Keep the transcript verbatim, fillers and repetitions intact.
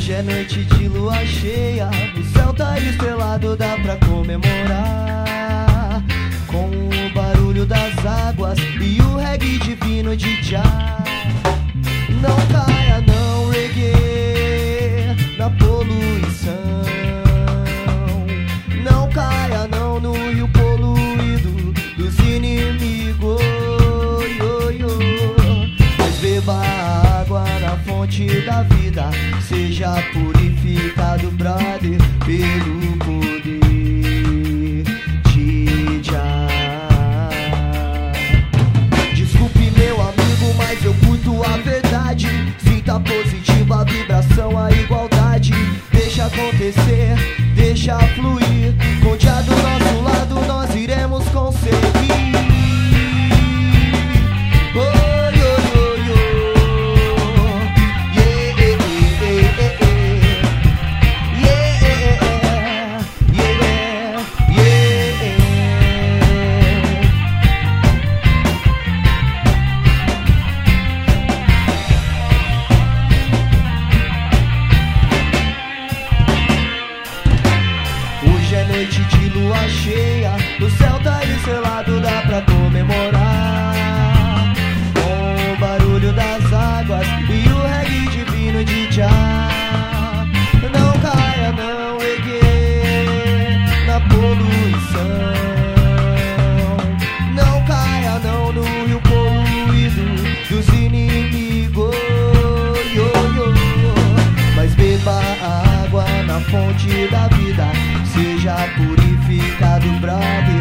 Hoje é noite de lua cheia, o céu tá estrelado, dá pra comemorar com o barulho das águas e o reggae divino de Jah. Não caia não, reggae, na poluição. Não caia não no rio poluído dos inimigos. Yo, yo. Mas beba água na fonte da vida, seja purificado, brother, pelo poder de Jah. Desculpe meu amigo, mas eu curto a verdade. Sinta positiva a vibração, a igualdade. Deixa acontecer, deixa fluir. Com Jah do nosso lado nós iremos conseguir. Oh, yo, yo, yo. Yeah, yeah, yeah, yeah, yeah, yeah, yeah. Hoje é noite de lua cheia, o céu tá estrelado, dá pra comemorar com o barulho das águas e o reggae divino de Jah. Não caia não, reggae, na poluição. Não caia não no rio poluído dos inimigos. Yo, yo. Mas beba água na fonte da vida, seja purificado, brother,